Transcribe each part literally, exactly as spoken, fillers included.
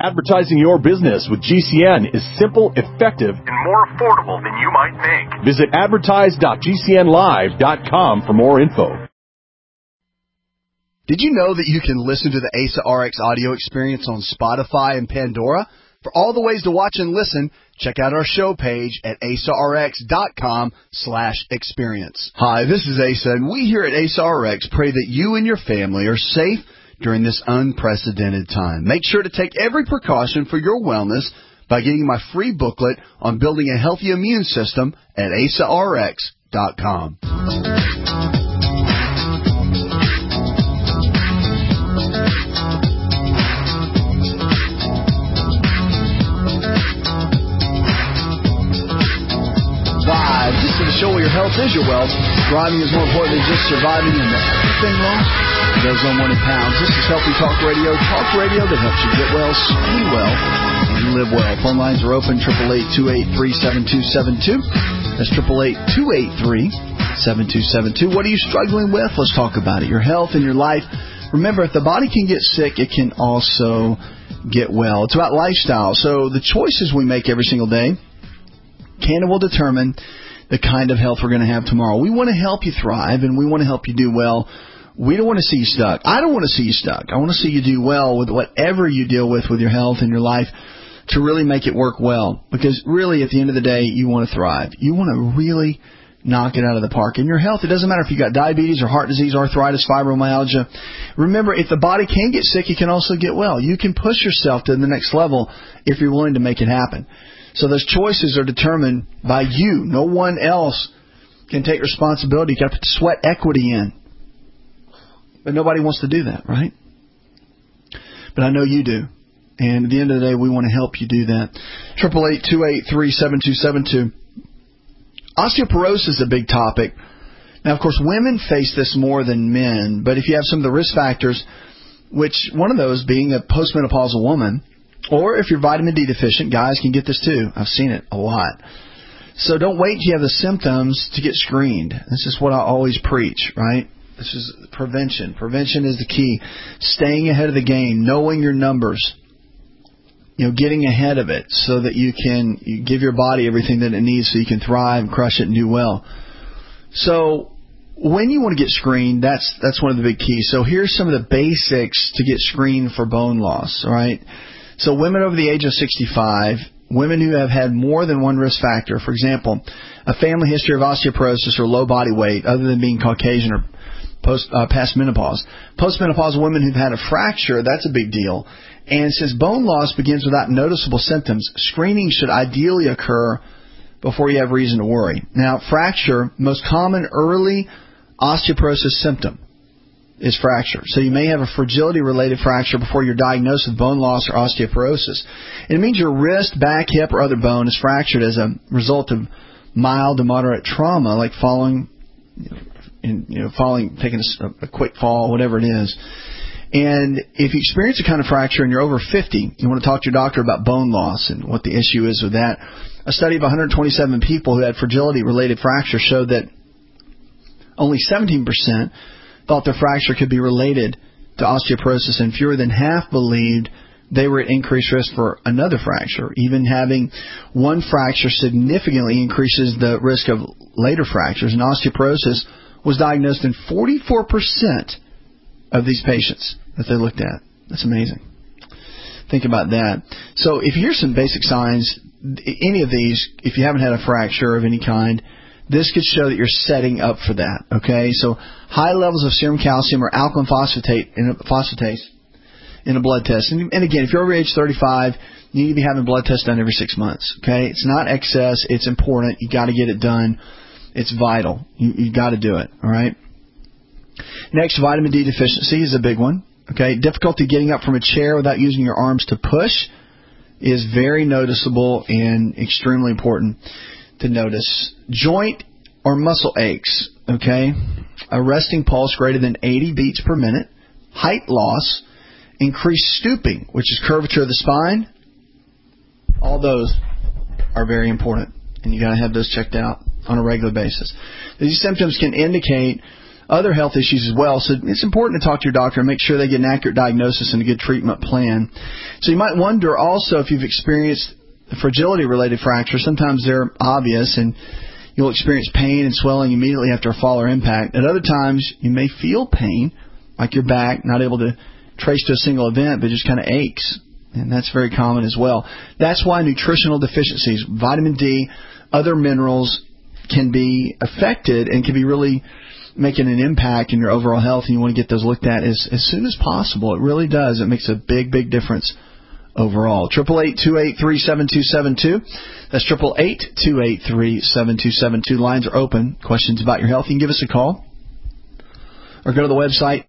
Advertising your business with G C N is simple, effective, and more affordable than you might think. Visit advertise dot g c n live dot com for more info. Did you know that you can listen to the A S A R X audio experience on Spotify and Pandora? For all the ways to watch and listen, check out our show page at asarx.com slash experience. Hi, this is Asa, and we here at A S A R X pray that you and your family are safe during this unprecedented time. Make sure to take every precaution for your wellness by getting my free booklet on building a healthy immune system at asarx dot com. Live, just to the show where your health is your wealth. Driving is more important than just surviving, and everything wrong goes on one in pounds. This is Healthy Talk Radio, talk radio that helps you get well, stay well, and live well. Phone lines are open, eight eight eight, two eight three, seven two seven two. That's eight eight eight, two eight three, seven two seven two. What are you struggling with? Let's talk about it. Your health and your life. Remember, if the body can get sick, it can also get well. It's about lifestyle. So the choices we make every single day can and will determine the kind of health we're going to have tomorrow. We want to help you thrive, and we want to help you do well. We don't want to see you stuck. I don't want to see you stuck. I want to see you do well with whatever you deal with with your health and your life to really make it work well. Because really, at the end of the day, you want to thrive. You want to really knock it out of the park. In your health, it doesn't matter if you've got diabetes or heart disease, arthritis, fibromyalgia. Remember, if the body can get sick, it can also get well. You can push yourself to the next level if you're willing to make it happen. So those choices are determined by you. No one else can take responsibility. You've got to put sweat equity in. But nobody wants to do that, right? But I know you do. And at the end of the day, we want to help you do that. eight eight eight, two eight three, seven two seven two. Osteoporosis is a big topic. Now, of course, women face this more than men. But if you have some of the risk factors, which one of those being a postmenopausal woman, or if you're vitamin D deficient, guys can get this too. I've seen it a lot. So don't wait till you have the symptoms to get screened. This is what I always preach, right? This is prevention. Prevention is the key. Staying ahead of the game, knowing your numbers, you know, getting ahead of it so that you can you give your body everything that it needs so you can thrive, crush it, and do well. So when you want to get screened, that's that's one of the big keys. So here's some of the basics to get screened for bone loss, all right? So women over the age of sixty-five, women who have had more than one risk factor, for example, a family history of osteoporosis or low body weight other than being Caucasian or post uh, past menopause. Postmenopausal women who've had a fracture, that's a big deal. And since bone loss begins without noticeable symptoms, screening should ideally occur before you have reason to worry. Now, fracture, most common early osteoporosis symptom is fracture. So you may have a fragility-related fracture before you're diagnosed with bone loss or osteoporosis. It means your wrist, back, hip, or other bone is fractured as a result of mild to moderate trauma, like falling, you know, in, you know, falling, taking a, a quick fall, whatever it is. And if you experience a kind of fracture and you're over fifty, you want to talk to your doctor about bone loss and what the issue is with that. A study of one hundred twenty-seven people who had fragility-related fracture showed that only seventeen percent thought their fracture could be related to osteoporosis, and fewer than half believed they were at increased risk for another fracture. Even having one fracture significantly increases the risk of later fractures, and osteoporosis was diagnosed in forty-four percent of these patients that they looked at. That's amazing. Think about that. So if here's some basic signs, any of these, if you haven't had a fracture of any kind, this could show that you're setting up for that, okay? So high levels of serum calcium or alkaline phosphatase in a, phosphatase in a blood test. And, and again, if you're over age thirty-five, you need to be having blood tests done every six months, okay? It's not excess. It's important. You got to get it done. It's vital. You, you got to do it, all right? Next, vitamin D deficiency is a big one, okay? Difficulty getting up from a chair without using your arms to push is very noticeable and extremely important to notice. Joint or muscle aches, okay? A resting pulse greater than eighty beats per minute. Height loss. Increased stooping, which is curvature of the spine. All those are very important, and you got to have those checked out on a regular basis. These symptoms can indicate other health issues as well. So it's important to talk to your doctor and make sure they get an accurate diagnosis and a good treatment plan. So you might wonder also if you've experienced fragility-related fractures. Sometimes they're obvious and you'll experience pain and swelling immediately after a fall or impact. At other times, you may feel pain, like your back, not able to trace to a single event, but just kind of aches. And that's very common as well. That's why nutritional deficiencies, vitamin D, other minerals can be affected and can be really making an impact in your overall health, and you want to get those looked at as, as soon as possible. It really does. It makes a big, big difference overall. eight eight eight, two eight three, seven two seven two. That's eight eight eight, two eight three, seven two seven two. Lines are open. Questions about your health, you can give us a call or go to the website.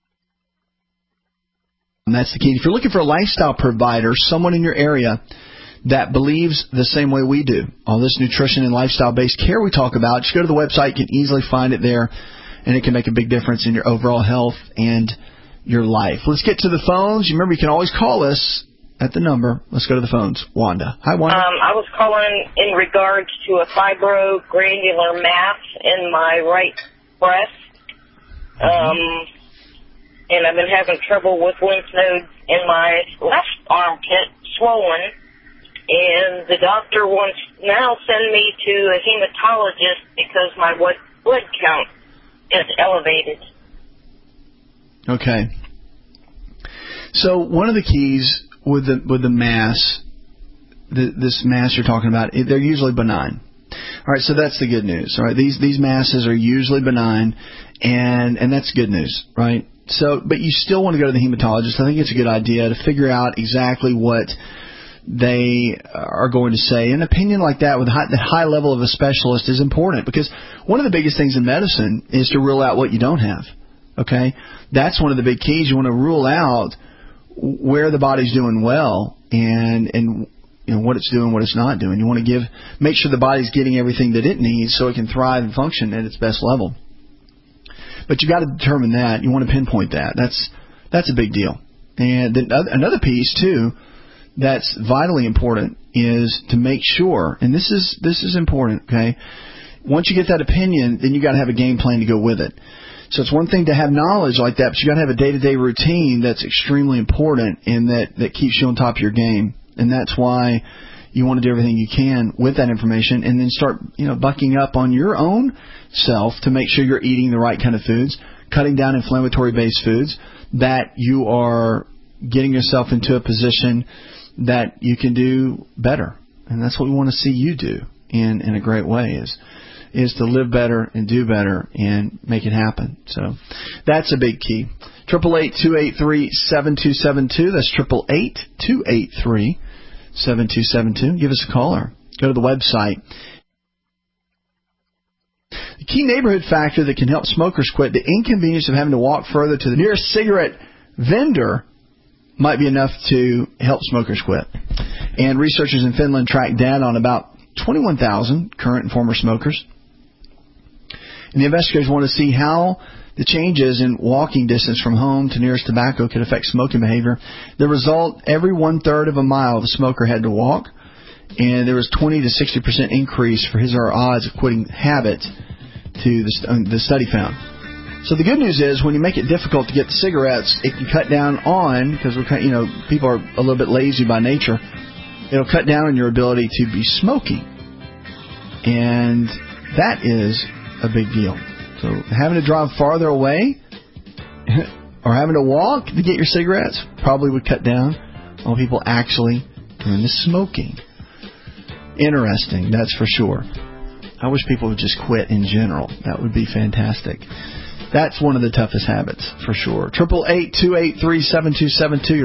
And that's the key. If you're looking for a lifestyle provider, someone in your area that believes the same way we do, all this nutrition and lifestyle-based care we talk about, just go to the website. You can easily find it there, and it can make a big difference in your overall health and your life. Let's get to the phones. Remember, you can always call us at the number. Let's go to the phones. Wanda. Hi, Wanda. Um, I was calling in regards to a fibrogranular mass in my right breast. Um... Mm-hmm. And I've been having trouble with lymph nodes in my left armpit, swollen. And the doctor wants now send me to a hematologist because my blood count is elevated. Okay. So one of the keys with the with the mass, the, this mass you're talking about, they're usually benign. All right, so that's the good news. All right, these these masses are usually benign, and and that's good news, right? So, but you still want to go to the hematologist. I think it's a good idea to figure out exactly what they are going to say. An opinion like that with high, the high level of a specialist is important because one of the biggest things in medicine is to rule out what you don't have. Okay, that's one of the big keys. You want to rule out where the body's doing well and and you know what it's doing, what it's not doing. You want to give make sure the body's getting everything that it needs so it can thrive and function at its best level. But you got to determine that. You want to pinpoint that. That's that's a big deal. And then another piece too, that's vitally important is to make sure. And this is this is important. Okay, once you get that opinion, then you got to have a game plan to go with it. So it's one thing to have knowledge like that, but you got to have a day-to-day routine that's extremely important and that that keeps you on top of your game. And that's why you want to do everything you can with that information and then start, you know, bucking up on your own self to make sure you're eating the right kind of foods, cutting down inflammatory-based foods, that you are getting yourself into a position that you can do better. And that's what we want to see you do in, in a great way is, is to live better and do better and make it happen. So that's a big key. eight eight eight, two eight three, seven two seven two. That's eight eight eight, two eight three, seven two seven two. Give us a call or go to the website. The key neighborhood factor that can help smokers quit, the inconvenience of having to walk further to the nearest cigarette vendor might be enough to help smokers quit. And researchers in Finland tracked data on about twenty-one thousand current and former smokers. And the investigators want to see how the changes in walking distance from home to nearest tobacco could affect smoking behavior. The result, every one-third of a mile the smoker had to walk, and there was twenty to sixty percent increase for his or her odds of quitting habit to the, the study found. So the good news is when you make it difficult to get the cigarettes, it can cut down on, because we're you know people are a little bit lazy by nature, it'll cut down on your ability to be smoking. And that is a big deal. So having to drive farther away or having to walk to get your cigarettes probably would cut down on people actually doing the smoking. Interesting, that's for sure. I wish people would just quit in general. That would be fantastic. That's one of the toughest habits, for sure. eight eight eight, two eight three, seven two seven two.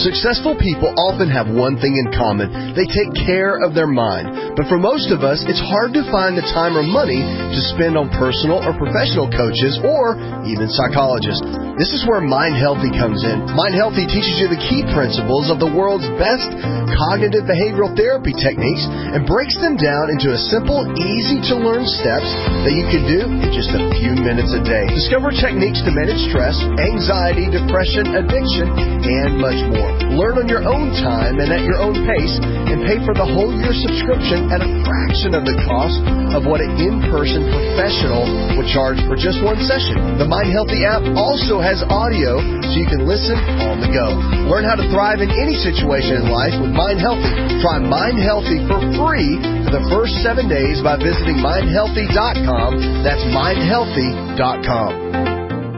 Successful people often have one thing in common. They take care of their mind. But for most of us, it's hard to find the time or money to spend on personal or professional coaches or even psychologists. This is where Mind Healthy comes in. Mind Healthy teaches you the key principles of the world's best cognitive behavioral therapy techniques and breaks them down into a simple, easy-to-learn steps that you can do in just a few minutes a day. Discover techniques to manage stress, anxiety, depression, addiction, and much more. Learn on your own time and at your own pace, and pay for the whole year subscription at a fraction of the cost of what an in-person professional would charge for just one session. The Mind Healthy app also has audio so you can listen on the go. Learn how to thrive in any situation in life with Mind Healthy. Try Mind Healthy for free for the first seven days by visiting mind healthy dot com. That's mind healthy dot com.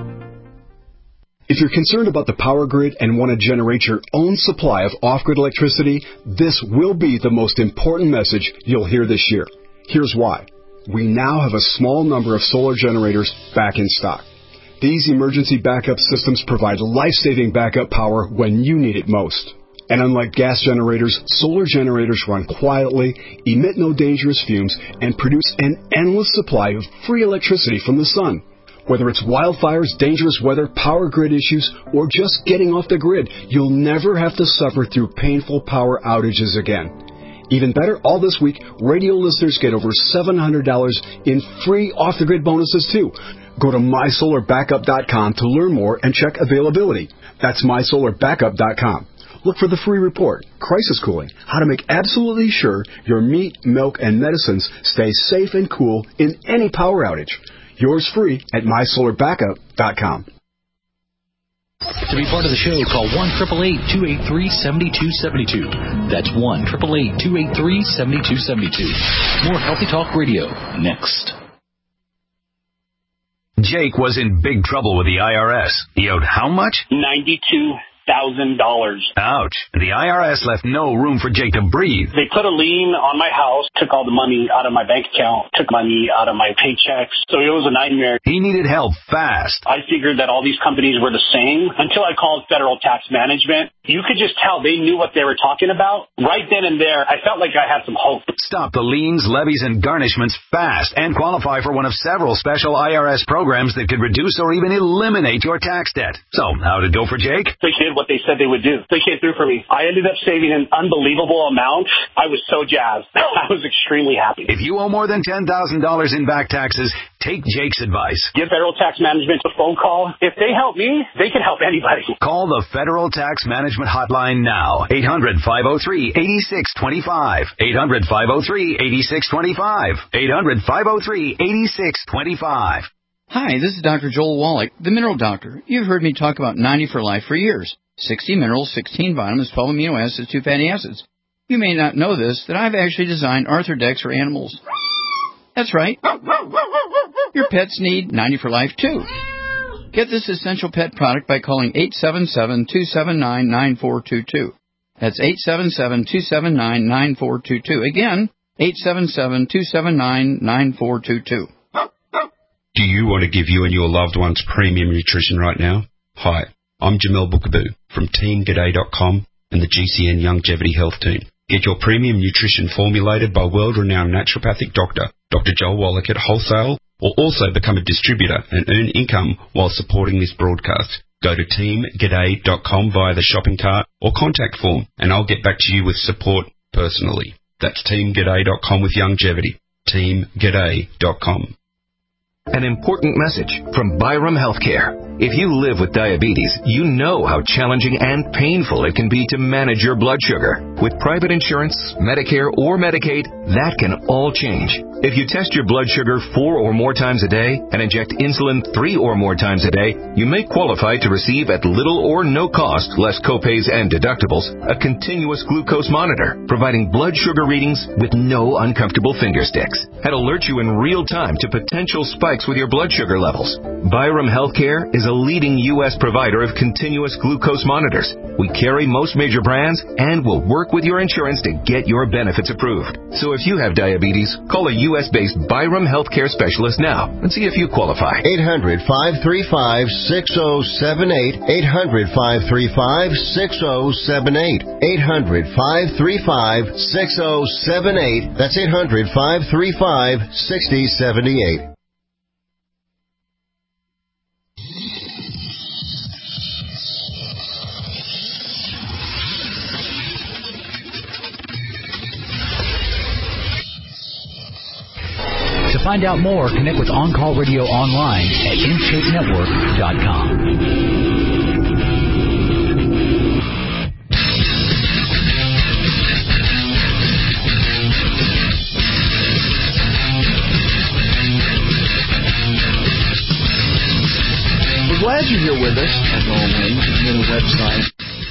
If you're concerned about the power grid and want to generate your own supply of off-grid electricity, this will be the most important message you'll hear this year. Here's why. We now have a small number of solar generators back in stock. These emergency backup systems provide life-saving backup power when you need it most. And unlike gas generators, solar generators run quietly, emit no dangerous fumes, and produce an endless supply of free electricity from the sun. Whether it's wildfires, dangerous weather, power grid issues, or just getting off the grid, you'll never have to suffer through painful power outages again. Even better, all this week, radio listeners get over seven hundred dollars in free off-the-grid bonuses, too. Go to my solar backup dot com to learn more and check availability. That's my solar backup dot com. Look for the free report, Crisis Cooling, how to make absolutely sure your meat, milk, and medicines stay safe and cool in any power outage. Yours free at my solar backup dot com. To be part of the show, call one eight eight eight, two eight three, seven two seven two. That's one eight eight eight, two eight three, seven two seven two. More Healthy Talk Radio next. Jake was in big trouble with the I R S. He owed how much? ninety-two thousand dollars. Ouch. The I R S left no room for Jake to breathe. They put a lien on my house, took all the money out of my bank account, took money out of my paychecks. So it was a nightmare. He needed help fast. I figured that all these companies were the same until I called Federal Tax Management. You could just tell they knew what they were talking about. Right then and there, I felt like I had some hope. Stop the liens, levies, and garnishments fast and qualify for one of several special I R S programs that could reduce or even eliminate your tax debt. So, how did it go for Jake? They did what they said they would do. They came through for me. I ended up saving an unbelievable amount. I was so jazzed. I was extremely happy. If you owe more than ten thousand dollars in back taxes, take Jake's advice. Give Federal Tax Management a phone call. If they help me, they can help anybody. Call the Federal Tax Management Hotline now. eight hundred, five oh three, eight six two five. eight hundred, five oh three, eight six two five. eight hundred, five oh three, eight six two five. Hi, this is Doctor Joel Wallach, the Mineral Doctor. You've heard me talk about ninety for Life for years. sixty minerals, sixteen vitamins, twelve amino acids, two fatty acids. You may not know this, that I've actually designed Arthrodex for animals. That's right. Your pets need ninety for Life, too. Get this essential pet product by calling eight seven seven, two seven nine, nine four two two. That's eight seven seven, two seven nine, nine four two two. Again, eight seven seven, two seven nine, nine four two two. Do you want to give you and your loved ones premium nutrition right now? Hi, I'm Jamel Bookaboo from team g'day dot com and the G C N Longevity Health Team. Get your premium nutrition formulated by world-renowned naturopathic doctor, Doctor Joel Wallach at wholesale, or also become a distributor and earn income while supporting this broadcast. Go to team g'day dot com via the shopping cart or contact form, and I'll get back to you with support personally. That's team g'day dot com with longevity. team g'day dot com. An important message from Byram Healthcare. If you live with diabetes, you know how challenging and painful it can be to manage your blood sugar. With private insurance, Medicare, or Medicaid, that can all change. If you test your blood sugar four or more times a day and inject insulin three or more times a day, you may qualify to receive at little or no cost, less copays and deductibles, a continuous glucose monitor, providing blood sugar readings with no uncomfortable finger sticks, and alert you in real time to potential spikes with your blood sugar levels. Byram Healthcare is is a leading U S provider of continuous glucose monitors. We carry most major brands and will work with your insurance to get your benefits approved. So if you have diabetes, call a U S-based Byram Healthcare specialist now and see if you qualify. eight hundred, five three five, six oh seven eight. eight hundred, five three five, six oh seven eight. eight hundred, five three five, six oh seven eight. That's eight hundred, five three five, six oh seven eight. To find out more, connect with On Call Radio online at in shape network dot com. We're glad you're here with us, as always. Go to the website.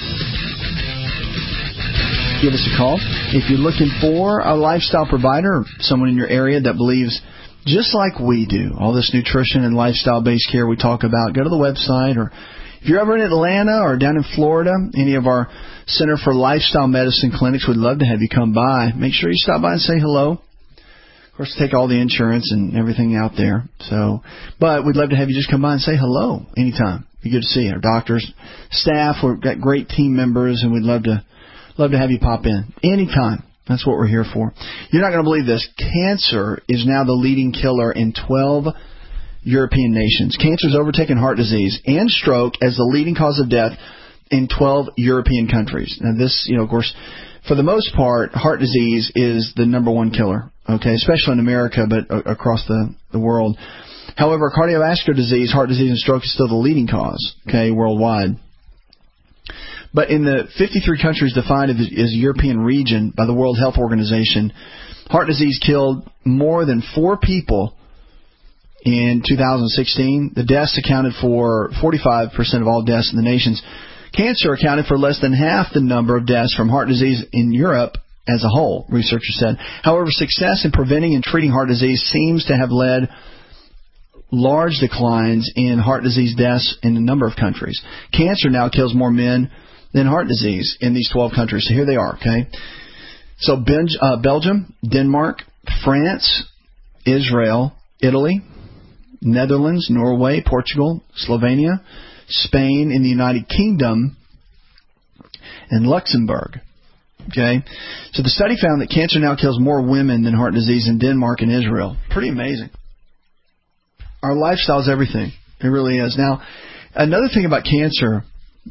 Give us a call. If you're looking for a lifestyle provider, someone in your area that believes just like we do, all this nutrition and lifestyle-based care we talk about, go to the website. Or if you're ever in Atlanta or down in Florida, any of our Center for Lifestyle Medicine clinics, we'd love to have you come by. Make sure you stop by and say hello. Of course, take all the insurance and everything out there. So, but we'd love to have you just come by and say hello anytime. Be good to see you. Our doctors, staff, we've got great team members, and we'd love to love to have you pop in anytime. That's what we're here for. You're not going to believe this. Cancer is now the leading killer in twelve European nations. Cancer has overtaken heart disease and stroke as the leading cause of death in twelve European countries. Now, this, you know, of course, for the most part, heart disease is the number one killer, okay, especially in America, but across the, the world. However, cardiovascular disease, heart disease, and stroke is still the leading cause, okay, worldwide. But in the fifty-three countries defined as a European region by the World Health Organization, heart disease killed more than four people in two thousand sixteen. The deaths accounted for forty-five percent of all deaths in the nations. Cancer accounted for less than half the number of deaths from heart disease in Europe as a whole, researchers said. However, success in preventing and treating heart disease seems to have led large declines in heart disease deaths in a number of countries. Cancer now kills more men than heart disease in these twelve countries. So here they are, okay? So ben, uh, Belgium, Denmark, France, Israel, Italy, Netherlands, Norway, Portugal, Slovenia, Spain, in the United Kingdom, and Luxembourg. Okay? So the study found that cancer now kills more women than heart disease in Denmark and Israel. Pretty amazing. Our lifestyle is everything. It really is. Now, another thing about cancer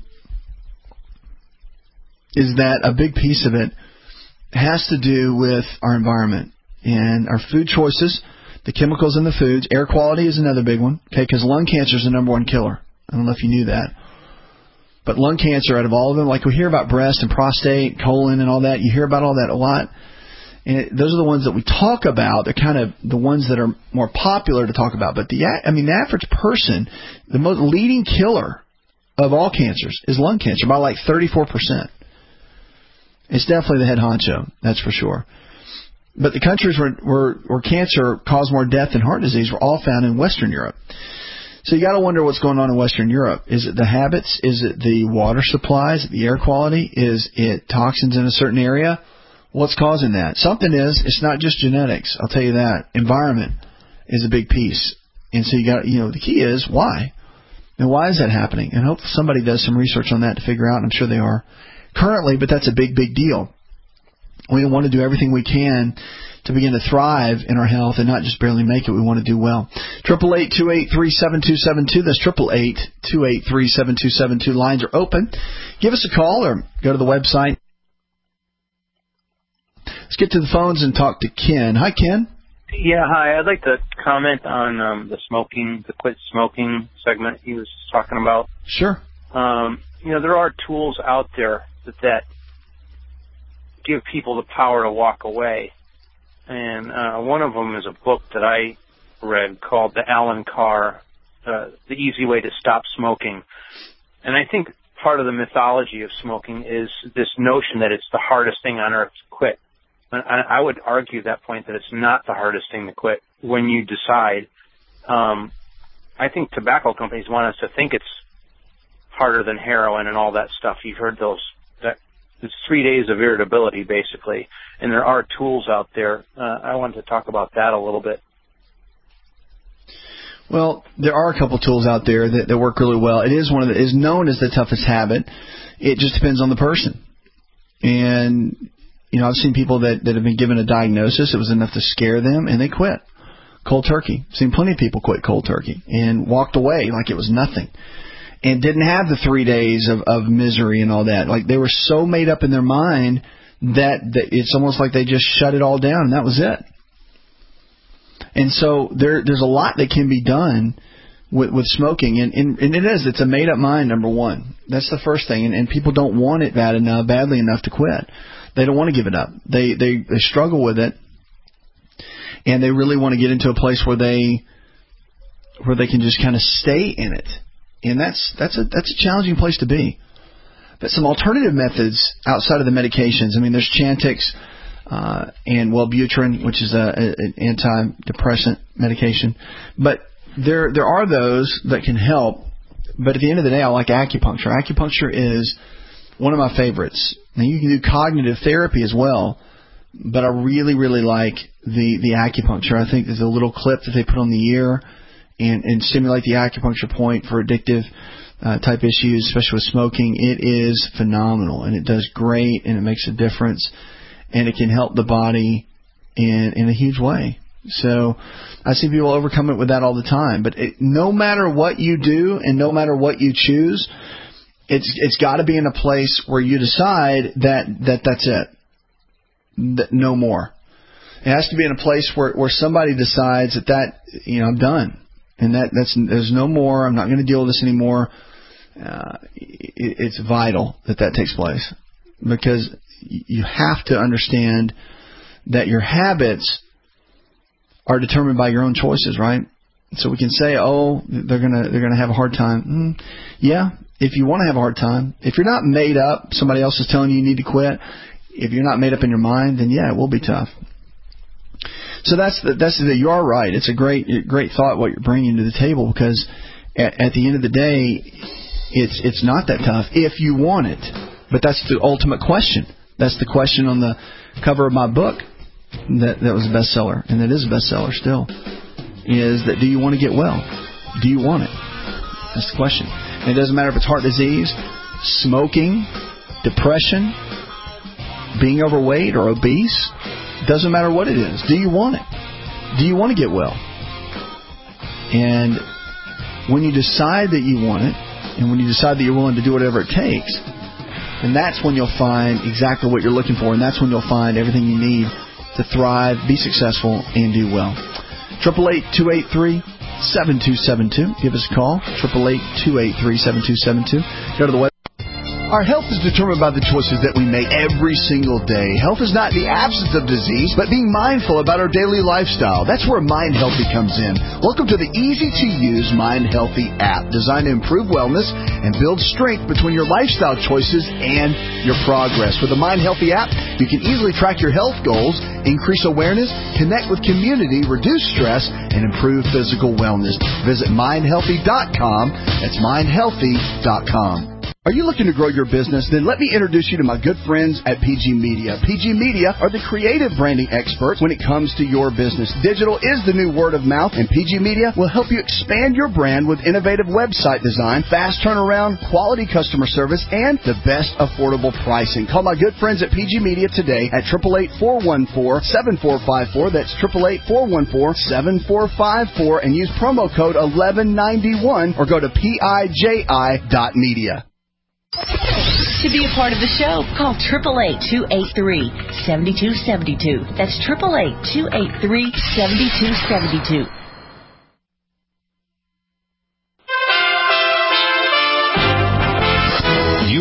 is that a big piece of it has to do with our environment and our food choices, the chemicals in the foods. Air quality is another big one, okay, because lung cancer is the number one killer. I don't know if you knew that. But lung cancer, out of all of them, like we hear about breast and prostate, colon and all that, you hear about all that a lot. And it, those are the ones that we talk about. They're kind of the ones that are more popular to talk about. But the, I mean, the average person, the most leading killer of all cancers is lung cancer by like thirty-four percent. It's definitely the head honcho, that's for sure. But the countries where, where, where cancer caused more death than heart disease were all found in Western Europe. So you got to wonder what's going on in Western Europe. Is it the habits? Is it the water supply? Is it the air quality? Is it toxins in a certain area? What's causing that? Something is. It's not just genetics. I'll tell you that. Environment is a big piece. And so you got, you know, the key is why. And why is that happening? And I hope somebody does some research on that to figure out. And I'm sure they are currently, but that's a big, big deal. We want to do everything we can to begin to thrive in our health and not just barely make it. We want to do well. Triple eight two eight three seven two seven two. That's triple eight two eight three seven two seven two. Lines are open. Give us a call or go to the website. Let's get to the phones and talk to Ken. Hi, Ken. Yeah, hi. I'd like to comment on um, the smoking, the quit smoking segment he was talking about. Sure. Um, you know, there are tools out there that, that give people the power to walk away. And uh, one of them is a book that I read called The Alan Carr, uh, The Easy Way to Stop Smoking. And I think part of the mythology of smoking is this notion that it's the hardest thing on earth to quit. And I, I would argue that point that it's not the hardest thing to quit when you decide. Um, I think tobacco companies want us to think it's harder than heroin and all that stuff. You've heard those. That it's three days of irritability, basically, and there are tools out there. Uh, I wanted to talk about that a little bit. Well, there are a couple tools out there that, that work really well. It is one of the, is known as the toughest habit. It just depends on the person. And, you know, I've seen people that, that have been given a diagnosis. It was enough to scare them, and they quit cold turkey. I've seen plenty of people quit cold turkey and walked away like it was nothing and didn't have the three days of, of misery and all that. Like, they were so made up in their mind that, that it's almost like they just shut it all down, and that was it. And so there, there's a lot that can be done with, with smoking, and, and, and it is. It's a made-up mind, number one. That's the first thing, and, and people don't want it bad enough, badly enough to quit. They don't want to give it up. They, they, they struggle with it, and they really want to get into a place where they, where they can just kind of stay in it, and that's that's a that's a challenging place to be. But some alternative methods outside of the medications. I mean, there's Chantix. Uh, and Wellbutrin, which is a, a, an antidepressant medication. But there there are those that can help. But at the end of the day, I like acupuncture. Acupuncture is one of my favorites. Now, you can do cognitive therapy as well, but I really, really like the, the acupuncture. I think there's a little clip that they put on the ear and, and stimulate the acupuncture point for addictive uh, type issues, especially with smoking. It is phenomenal, and it does great, and it makes a difference. And it can help the body in in a huge way. So I see people overcome it with that all the time. But it, no matter what you do and no matter what you choose, it's it's got to be in a place where you decide that, that that's it, that no more. It has to be in a place where, where somebody decides that, that you know I'm done, and that that's there's no more. I'm not going to deal with this anymore. Uh, it, it's vital that that takes place, because you have to understand that your habits are determined by your own choices, right? So we can say, oh, they're gonna they're gonna have a hard time. Mm, yeah, if you want to have a hard time, if you're not made up, somebody else is telling you you need to quit. If you're not made up in your mind, then yeah, it will be tough. So that's the, that's the, you are right. It's a great great thought what you're bringing to the table, because at, at the end of the day, it's it's not that tough if you want it. But that's the ultimate question. That's the question on the cover of my book that, that was a bestseller, and that is a bestseller still, is that do you want to get well? Do you want it? That's the question. And it doesn't matter if it's heart disease, smoking, depression, being overweight or obese. It doesn't matter what it is. Do you want it? Do you want to get well? And when you decide that you want it, and when you decide that you're willing to do whatever it takes, and that's when you'll find exactly what you're looking for, and that's when you'll find everything you need to thrive, be successful, and do well. eight eight eight, two eight three, seven two seven two. Give us a call. eight eight eight, two eight three, seven two seven two. Go to the website. Our health is determined by the choices that we make every single day. Health is not the absence of disease, but being mindful about our daily lifestyle. That's where Mind Healthy comes in. Welcome to the easy-to-use Mind Healthy app, designed to improve wellness and build strength between your lifestyle choices and your progress. With the Mind Healthy app, you can easily track your health goals, increase awareness, connect with community, reduce stress, and improve physical wellness. Visit mind healthy dot com. That's mind healthy dot com. Are you looking to grow your business? Then let me introduce you to my good friends at P G Media. P G Media are the creative branding experts when it comes to your business. Digital is the new word of mouth, and P G Media will help you expand your brand with innovative website design, fast turnaround, quality customer service, and the best affordable pricing. Call my good friends at P G Media today at eight eight eight, four one four, seven four five four. That's eight eight eight, four one four, seven four five four, and use promo code eleven ninety-one or go to P I J I dot media. To be a part of the show, call eight eight eight, two eight three, seven two seven two. That's eight eight eight, two eight three, seven two seven two. U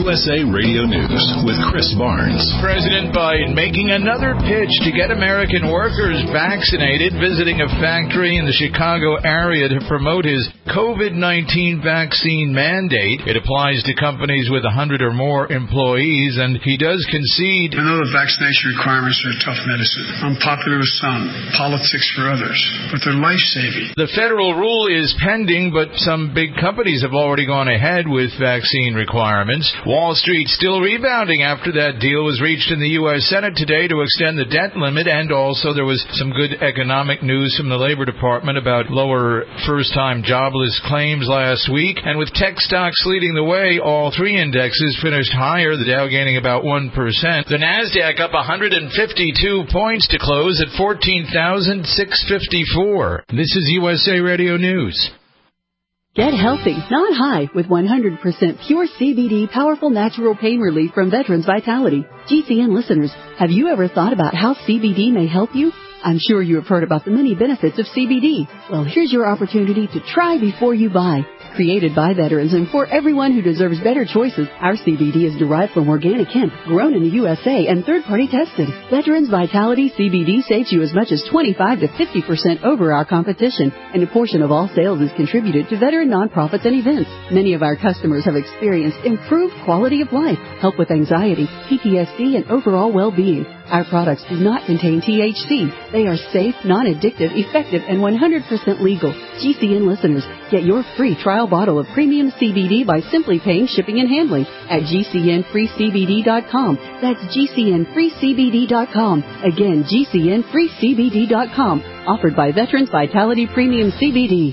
S A Radio News with Chris Barnes. President Biden making another pitch to get American workers vaccinated, visiting a factory in the Chicago area to promote his COVID nineteen vaccine mandate. It applies to companies with one hundred or more employees, and he does concede. I know the vaccination requirements are tough medicine. Unpopular with some, politics for others, but they're life-saving. The federal rule is pending, but some big companies have already gone ahead with vaccine requirements. Wall Street still rebounding after that deal was reached in the U S Senate today to extend the debt limit, and also there was some good economic news from the Labor Department about lower first-time jobless claims last week. And with tech stocks leading the way, all three indexes finished higher, the Dow gaining about one percent. The NASDAQ up one hundred fifty-two points to close at fourteen thousand six hundred fifty-four. This is U S A Radio News. Get healthy, not high, with one hundred percent pure C B D powerful natural pain relief from Veterans Vitality. G C N listeners, have you ever thought about how C B D may help you? I'm sure you have heard about the many benefits of C B D. Well, here's your opportunity to try before you buy. Created by veterans and for everyone who deserves better choices, our C B D is derived from organic hemp, grown in the U S A and third-party tested. Veterans Vitality C B D saves you as much as twenty-five to fifty percent over our competition, and a portion of all sales is contributed to veteran nonprofits and events. Many of our customers have experienced improved quality of life, help with anxiety, P T S D, and overall well-being. Our products do not contain T H C. They are safe, non-addictive, effective, and one hundred percent legal. G C N listeners, get your free trial bottle of premium C B D by simply paying shipping and handling at G C N free C B D dot com. That's G C N free C B D dot com. Again, G C N free C B D dot com. Offered by Veterans Vitality Premium C B D.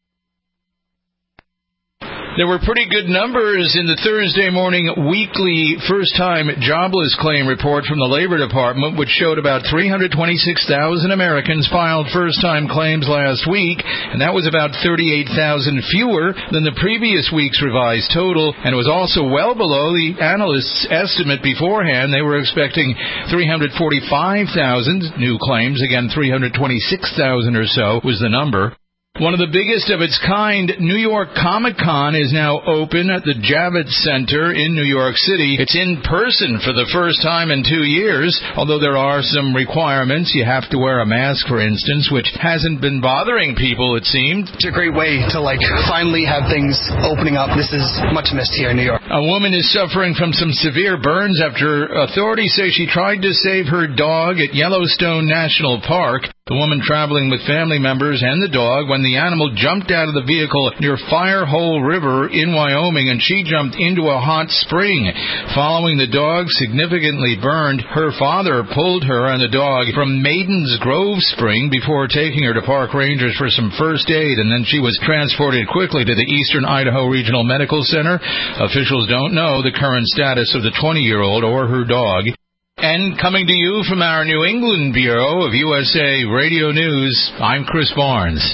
There were pretty good numbers in the Thursday morning weekly first-time jobless claim report from the Labor Department, which showed about three hundred twenty-six thousand Americans filed first-time claims last week, and that was about thirty-eight thousand fewer than the previous week's revised total, and it was also well below the analysts' estimate beforehand. They were expecting three hundred forty-five thousand new claims. Again, three hundred twenty-six thousand or so was the number. One of the biggest of its kind, New York Comic Con, is now open at the Javits Center in New York City. It's in person for the first time in two years, although there are some requirements. You have to wear a mask, for instance, which hasn't been bothering people, it seemed. It's a great way to, like, finally have things opening up. This is much missed here in New York. A woman is suffering from some severe burns after authorities say she tried to save her dog at Yellowstone National Park. The woman traveling with family members and the dog when the animal jumped out of the vehicle near Firehole River in Wyoming, and she jumped into a hot spring. Following the dog significantly burned, her father pulled her and the dog from Maiden's Grove Spring before taking her to park rangers for some first aid, and then she was transported quickly to the Eastern Idaho Regional Medical Center. Officials don't know the current status of the twenty-year-old or her dog. And coming to you from our New England Bureau of U S A Radio News, I'm Chris Barnes.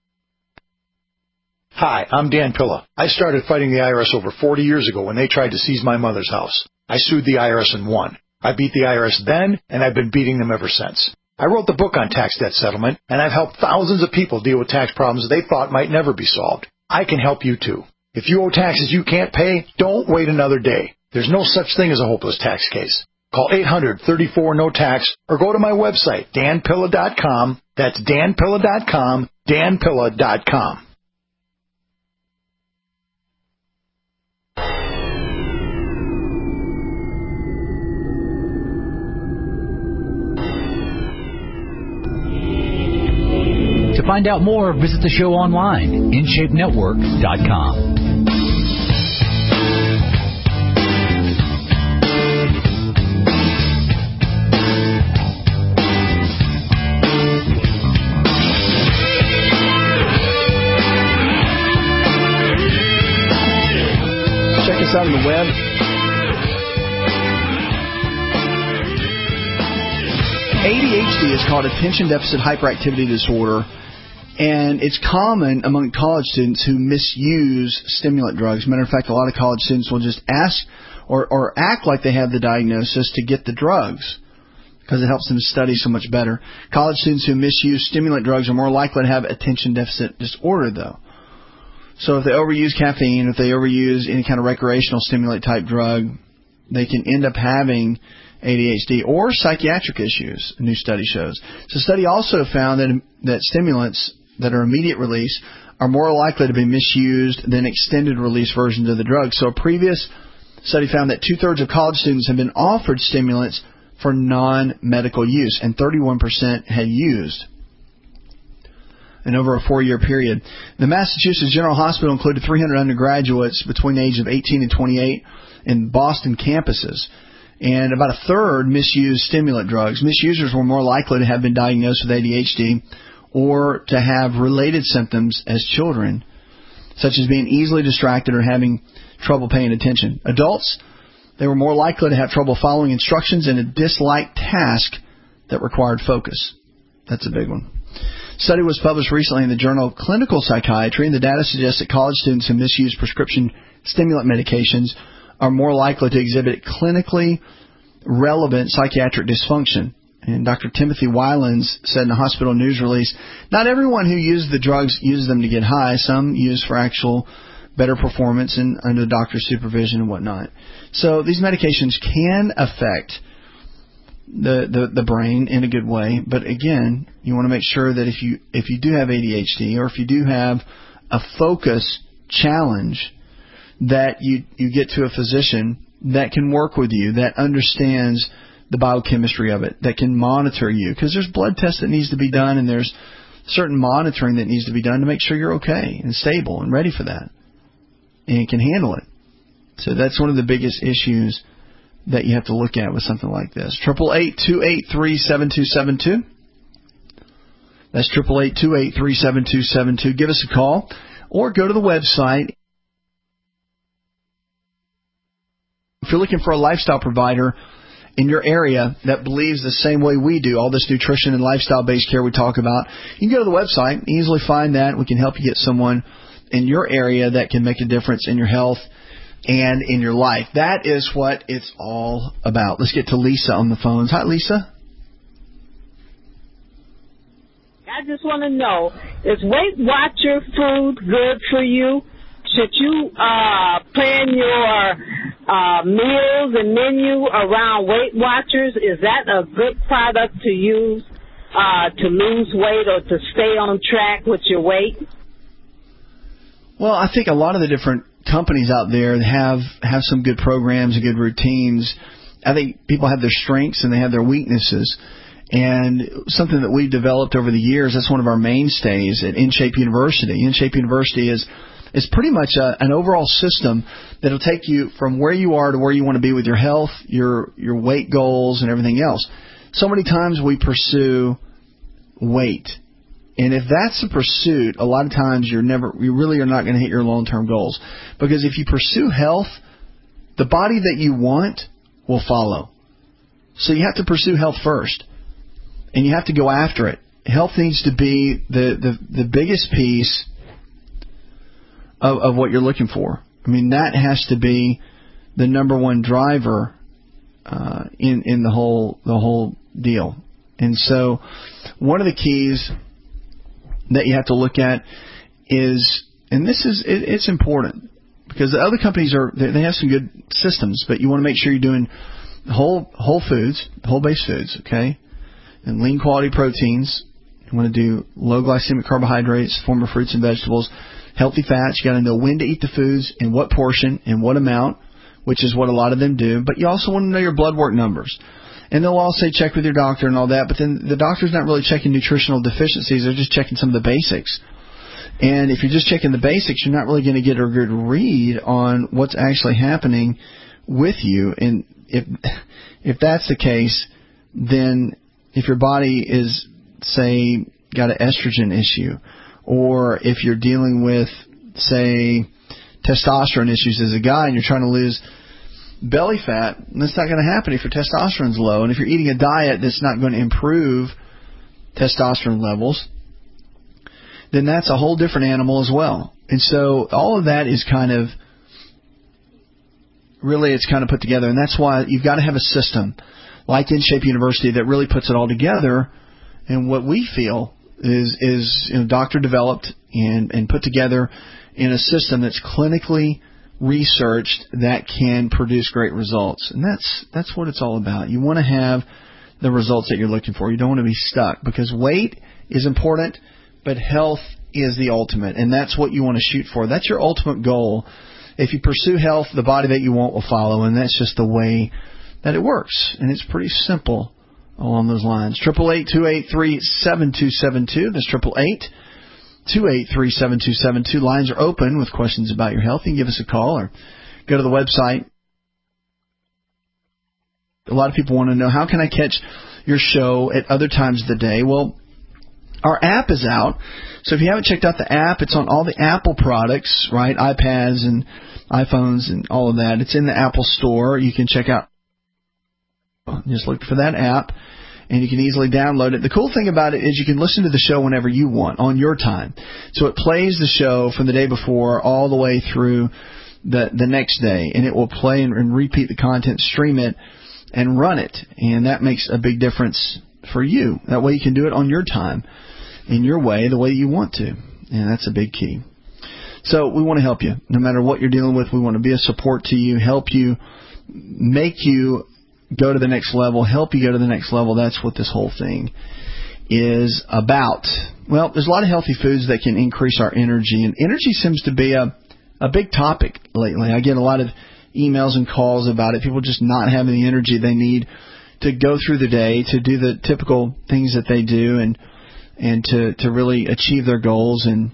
Hi, I'm Dan Pilla. I started fighting the I R S over forty years ago when they tried to seize my mother's house. I sued the I R S and won. I beat the I R S then, and I've been beating them ever since. I wrote the book on tax debt settlement, and I've helped thousands of people deal with tax problems they thought might never be solved. I can help you too. If you owe taxes you can't pay, don't wait another day. There's no such thing as a hopeless tax case. Call eight hundred, thirty-four, no tax or go to my website, dan pilla dot com. That's dan pilla dot com, dan pilla dot com. To find out more, visit the show online, in shape network dot com. Check us out on the web. A D H D is called attention deficit hyperactivity disorder, and it's common among college students who misuse stimulant drugs. Matter of fact, a lot of college students will just ask or, or act like they have the diagnosis to get the drugs because it helps them study so much better. College students who misuse stimulant drugs are more likely to have attention deficit disorder, though. So if they overuse caffeine, if they overuse any kind of recreational stimulant type drug, they can end up having A D H D or psychiatric issues, a new study shows. So the study also found that that stimulants that are immediate release are more likely to be misused than extended release versions of the drug. So a previous study found that two-thirds of college students have been offered stimulants for non-medical use, and thirty-one percent had used. And over a four-year period. The Massachusetts General Hospital included three hundred undergraduates between the age of eighteen and twenty-eight in Boston campuses. And about a third misused stimulant drugs. Misusers were more likely to have been diagnosed with A D H D or to have related symptoms as children, such as being easily distracted or having trouble paying attention. Adults, they were more likely to have trouble following instructions in a disliked task that required focus. That's a big one. Study was published recently in the Journal of Clinical Psychiatry, and the data suggests that college students who misuse prescription stimulant medications are more likely to exhibit clinically relevant psychiatric dysfunction. And Doctor Timothy Wylans said in a hospital news release, not everyone who uses the drugs uses them to get high. Some use for actual better performance and under the doctor's supervision and whatnot. So these medications can affect the, the, the brain in a good way. But again, you want to make sure that if you if you do have A D H D or if you do have a focus challenge, that you, you get to a physician that can work with you, that understands the biochemistry of it, that can monitor you. Because there's blood tests that needs to be done, and there's certain monitoring that needs to be done to make sure you're okay and stable and ready for that and can handle it. So that's one of the biggest issues that you have to look at with something like this. triple eight, two eight three, seven two seven two. That's triple eight, two eight three, seven two seven two. Give us a call or go to the website. If you're looking for a lifestyle provider in your area that believes the same way we do, all this nutrition and lifestyle-based care we talk about, you can go to the website, easily find that. We can help you get someone in your area that can make a difference in your health and in your life. That is what it's all about. Let's get to Lisa on the phones. Hi, Lisa. I just want to know, is Weight Watcher food good for you? Should you uh, plan your uh, meals and menu around Weight Watchers? Is that a good product to use uh, to lose weight or to stay on track with your weight? Well, I think a lot of the different companies out there have, have some good programs and good routines. I think people have their strengths and they have their weaknesses. And something that we've developed over the years, that's one of our mainstays at InShape University. InShape University is is pretty much a, an overall system that will take you from where you are to where you want to be with your health, your your weight goals, and everything else. So many times we pursue weight. And if that's the pursuit, a lot of times you're never, you really are not going to hit your long-term goals. Because if you pursue health, the body that you want will follow. So you have to pursue health first. And you have to go after it. Health needs to be the, the, the biggest piece of, of what you're looking for. I mean, that has to be the number one driver uh, in in the whole the whole deal. And so, one of the keys that you have to look at is, and this is it, it's important because the other companies are they have some good systems, but you want to make sure you're doing whole whole foods, whole based foods, okay, and lean quality proteins. You want to do low glycemic carbohydrates, form of fruits and vegetables. Healthy fats, you got to know when to eat the foods, in what portion, in what amount, which is what a lot of them do. But you also want to know your blood work numbers. And they'll all say check with your doctor and all that, but then the doctor's not really checking nutritional deficiencies. They're just checking some of the basics. And if you're just checking the basics, you're not really going to get a good read on what's actually happening with you. And if if that's the case, then if your body is, say, got an estrogen issue, or if you're dealing with, say, testosterone issues as a guy and you're trying to lose belly fat, that's not going to happen if your testosterone's low. And if you're eating a diet that's not going to improve testosterone levels, then that's a whole different animal as well. And so all of that is kind of, really it's kind of put together. And that's why you've got to have a system like InShape University that really puts it all together. And what we feel is is you know, doctor developed and, and put together in a system that's clinically researched that can produce great results. And that's that's what it's all about. You want to have the results that you're looking for. You don't want to be stuck, because weight is important, but health is the ultimate, and that's what you want to shoot for. That's your ultimate goal. If you pursue health, the body that you want will follow, and that's just the way that it works. And it's pretty simple along those lines. Triple eight two eight three seven two seven two. That's triple eight two eight three seven two seven two. Lines are open with questions about your health. You can give us a call or go to the website. A lot of people want to know, how can I catch your show at other times of the day? Well, our app is out. So if you haven't checked out the app, it's on all the Apple products, right? iPads and iPhones and all of that. It's in the Apple Store. You can check out, just look for that app, and you can easily download it. The cool thing about it is you can listen to the show whenever you want, on your time. So it plays the show from the day before all the way through the the next day, and it will play and, and repeat the content, stream it, and run it. And that makes a big difference for you. That way you can do it on your time, in your way, the way you want to. And that's a big key. So we want to help you. No matter what you're dealing with, we want to be a support to you, help you, make you go to the next level, help you go to the next level. That's what this whole thing is about. Well, there's a lot of healthy foods that can increase our energy, and energy seems to be a, a big topic lately. I get a lot of emails and calls about it. People just not having the energy they need to go through the day, to do the typical things that they do, and and to, to really achieve their goals and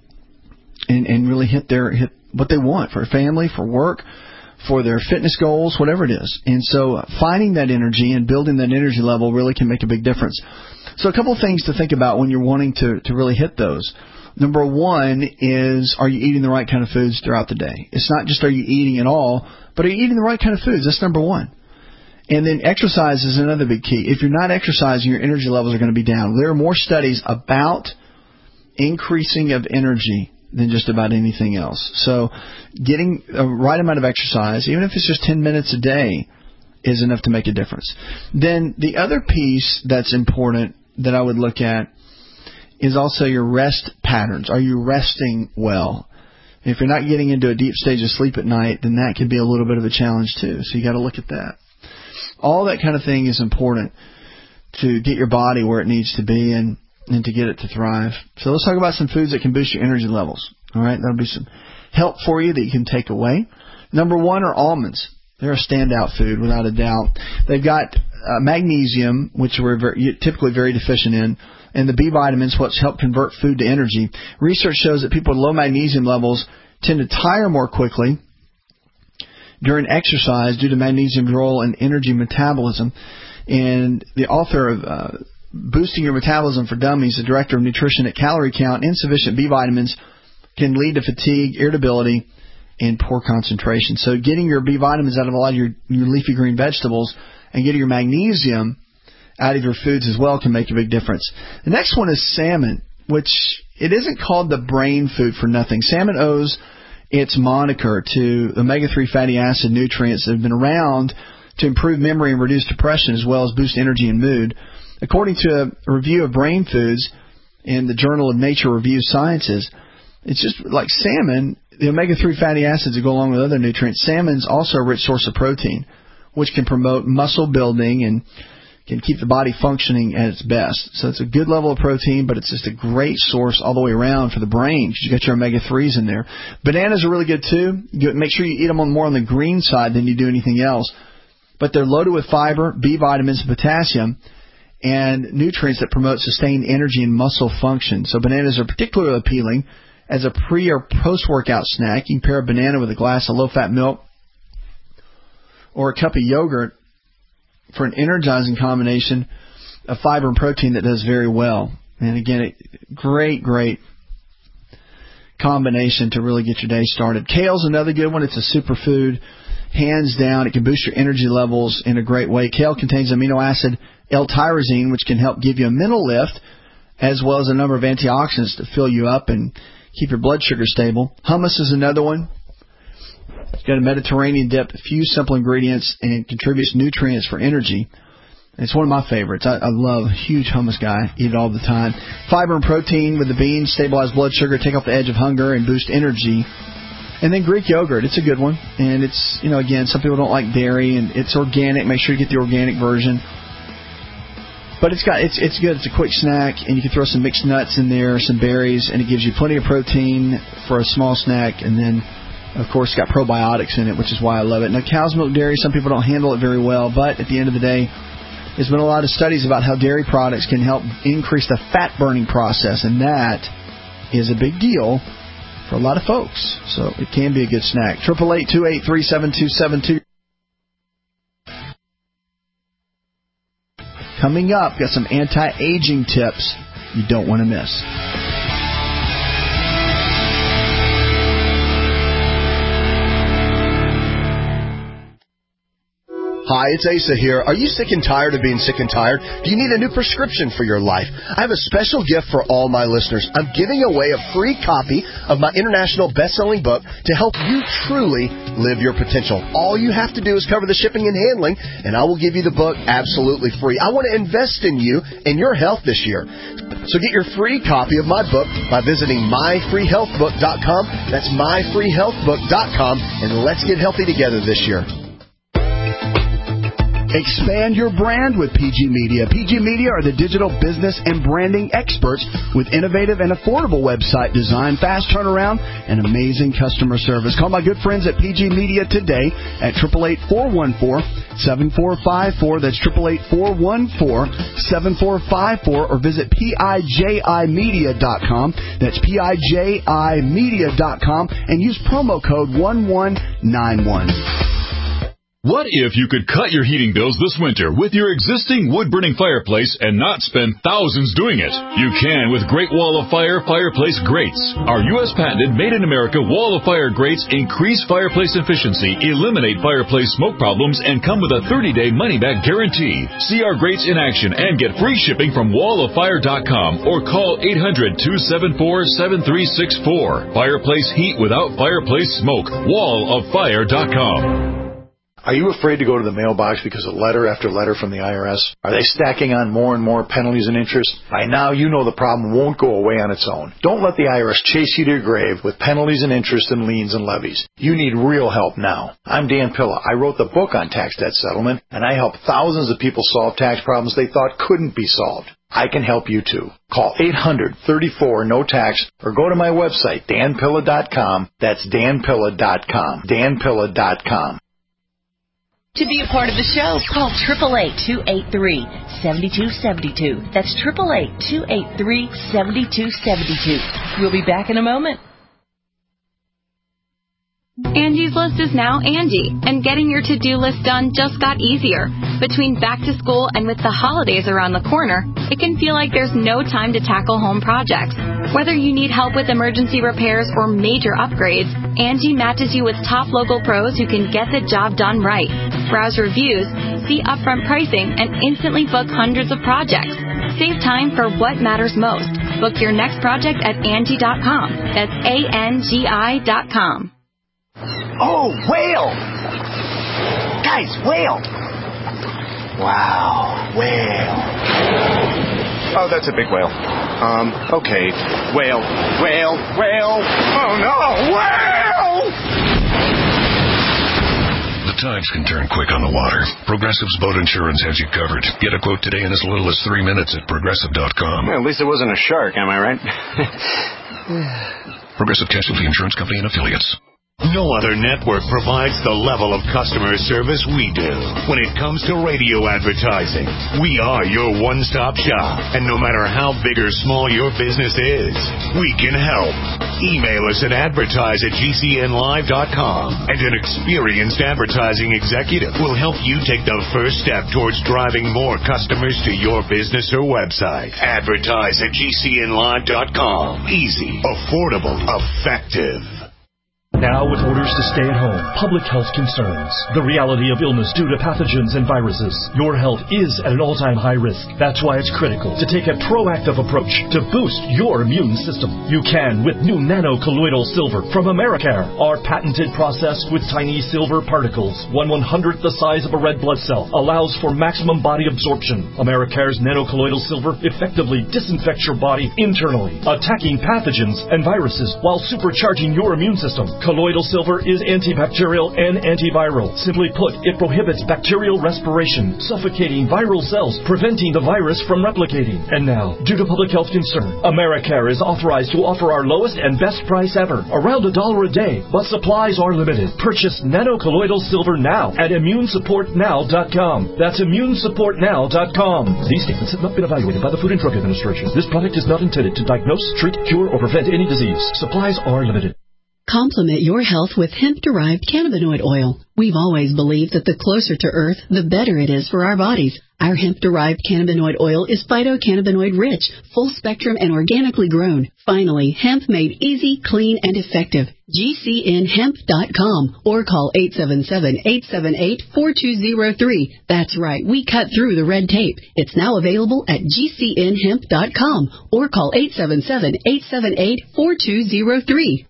and and really hit their hit what they want for family, for work, for their fitness goals, whatever it is. And so finding that energy and building that energy level really can make a big difference. So a couple of things to think about when you're wanting to, to really hit those. Number one is, are you eating the right kind of foods throughout the day? It's not just are you eating at all, but are you eating the right kind of foods? That's number one. And then exercise is another big key. If you're not exercising, your energy levels are going to be down. There are more studies about increasing of energy than just about anything else. So getting a right amount of exercise, even if it's just ten minutes a day, is enough to make a difference. Then the other piece that's important that I would look at is also your rest patterns. Are you resting well? If you're not getting into a deep stage of sleep at night, then that can be a little bit of a challenge too. So you got to look at that. All that kind of thing is important to get your body where it needs to be and, and to get it to thrive. So let's talk about some foods that can boost your energy levels. All right, that'll be some help for you that you can take away. Number one are almonds. They're a standout food without a doubt. They've got uh, magnesium, which we're very, typically very deficient in, and the B vitamins, which help convert food to energy. Research shows that people with low magnesium levels tend to tire more quickly during exercise due to magnesium's role in energy metabolism. And the author of uh, Boosting Your Metabolism for Dummies, the director of nutrition at Calorie Count, insufficient B vitamins can lead to fatigue, irritability, and poor concentration. So getting your B vitamins out of a lot of your, your leafy green vegetables and getting your magnesium out of your foods as well can make a big difference. The next one is salmon, which it isn't called the brain food for nothing. Salmon owes its moniker to omega three fatty acid nutrients that have been around to improve memory and reduce depression as well as boost energy and mood. According to a review of brain foods in the Journal of Nature Reviews Sciences, it's just like salmon, the omega three fatty acids that go along with other nutrients. Salmon's also a rich source of protein, which can promote muscle building and can keep the body functioning at its best. So it's a good level of protein, but it's just a great source all the way around for the brain because you got your omega threes in there. Bananas are really good too. You make sure you eat them on more on the green side than you do anything else. But they're loaded with fiber, B vitamins, and potassium, and nutrients that promote sustained energy and muscle function. So bananas are particularly appealing as a pre- or post-workout snack. You can pair a banana with a glass of low-fat milk or a cup of yogurt for an energizing combination of fiber and protein that does very well. And again, a great, great combination to really get your day started. Kale's another good one. It's a superfood. Hands down, it can boost your energy levels in a great way. Kale contains amino acid L-tyrosine, which can help give you a mental lift, as well as a number of antioxidants to fill you up and keep your blood sugar stable. Hummus is another one. It's got a Mediterranean dip, a few simple ingredients, and contributes nutrients for energy. It's one of my favorites. I, I love huge hummus guy. Eat it all the time. Fiber and protein with the beans, stabilize blood sugar, take off the edge of hunger, and boost energy. And then Greek yogurt. It's a good one. And it's, you know, again, some people don't like dairy, and it's organic. Make sure you get the organic version. But it's got it's it's good. It's a quick snack, and you can throw some mixed nuts in there, some berries, and it gives you plenty of protein for a small snack. And then, of course, it's got probiotics in it, which is why I love it. Now, cow's milk dairy, some people don't handle it very well, but at the end of the day, there's been a lot of studies about how dairy products can help increase the fat-burning process, and that is a big deal for a lot of folks. So it can be a good snack. eight eight eight, two eight three, seven two seven two. Coming up, got some anti-aging tips you don't want to miss. Hi, it's Asa here. Are you sick and tired of being sick and tired? Do you need a new prescription for your life? I have a special gift for all my listeners. I'm giving away a free copy of my international best-selling book to help you truly live your potential. All you have to do is cover the shipping and handling, and I will give you the book absolutely free. I want to invest in you and your health this year. So get your free copy of my book by visiting my free health book dot com. That's my free health book dot com, and let's get healthy together this year. Expand your brand with P G Media. P G Media are the digital business and branding experts with innovative and affordable website design, fast turnaround, and amazing customer service. Call my good friends at P G Media today at eight eight eight, four one four, seven four five four. That's eight eight eight, four one four, seven four five four, or visit P I J I media dot com. That's P I J I media dot com, and use promo code one one nine one. What if you could cut your heating bills this winter with your existing wood-burning fireplace and not spend thousands doing it? You can with Great Wall of Fire Fireplace Grates. Our U S patented made-in-America Wall of Fire grates increase fireplace efficiency, eliminate fireplace smoke problems, and come with a thirty-day money-back guarantee. See our grates in action and get free shipping from wall of fire dot com or call eight hundred, two seven four, seven three six four. Fireplace heat without fireplace smoke. wall of fire dot com. Are you afraid to go to the mailbox because of letter after letter from the I R S? Are they stacking on more and more penalties and interest? By now, you know the problem won't go away on its own. Don't let the I R S chase you to your grave with penalties and interest and liens and levies. You need real help now. I'm Dan Pilla. I wrote the book on tax debt settlement, and I help thousands of people solve tax problems they thought couldn't be solved. I can help you too. Call eight hundred, thirty-four, no tax or go to my website, dan pilla dot com. That's dan pilla dot com. dan pilla dot com. To be a part of the show, call eight eight eight, two eight three, seven two seven two. That's eight eight eight, two eight three, seven two seven two. We'll be back in a moment. Angie's List is now Angie, and getting your to-do list done just got easier. Between back to school and with the holidays around the corner, it can feel like there's no time to tackle home projects. Whether you need help with emergency repairs or major upgrades, Angie matches you with top local pros who can get the job done right. Browse reviews, see upfront pricing, and instantly book hundreds of projects. Save time for what matters most. Book your next project at Angie dot com. That's A N G I dot com. Oh, whale! Guys, whale! Wow, whale. Oh, that's a big whale. Um, okay. Whale, whale, whale. Oh, no, whale! The tides can turn quick on the water. Progressive's boat insurance has you covered. Get a quote today in as little as three minutes at progressive dot com. Well, at least it wasn't a shark, am I right? Progressive Casualty Insurance Company and Affiliates. No other network provides the level of customer service we do. When it comes to radio advertising, we are your one-stop shop. And no matter how big or small your business is, we can help. Email us at advertise at g c n live dot com, and an experienced advertising executive will help you take the first step towards driving more customers to your business or website. Advertise at g c n live dot com. Easy, affordable, effective. Now with orders to stay at home, public health concerns, the reality of illness due to pathogens and viruses, your health is at an all-time high risk. That's why it's critical to take a proactive approach to boost your immune system. You can with new nano-colloidal silver from Americare. Our patented process with tiny silver particles, one one-hundredth the size of a red blood cell, allows for maximum body absorption. Americare's nano-colloidal silver effectively disinfects your body internally, attacking pathogens and viruses while supercharging your immune system. Colloidal silver is antibacterial and antiviral. Simply put, it prohibits bacterial respiration, suffocating viral cells, preventing the virus from replicating. And now, due to public health concern, Americare is authorized to offer our lowest and best price ever, around a dollar a day, but supplies are limited. Purchase nano-colloidal silver now at immune support now dot com. That's immune support now dot com. These statements have not been evaluated by the Food and Drug Administration. This product is not intended to diagnose, treat, cure, or prevent any disease. Supplies are limited. Complement your health with hemp-derived cannabinoid oil. We've always believed that the closer to Earth, the better it is for our bodies. Our hemp-derived cannabinoid oil is phytocannabinoid-rich, full-spectrum, and organically grown. Finally, hemp made easy, clean, and effective. G C N hemp dot com or call eight seven seven, eight seven eight, four two zero three. That's right, we cut through the red tape. It's now available at G C N hemp dot com or call eight seven seven, eight seven eight, four two zero three.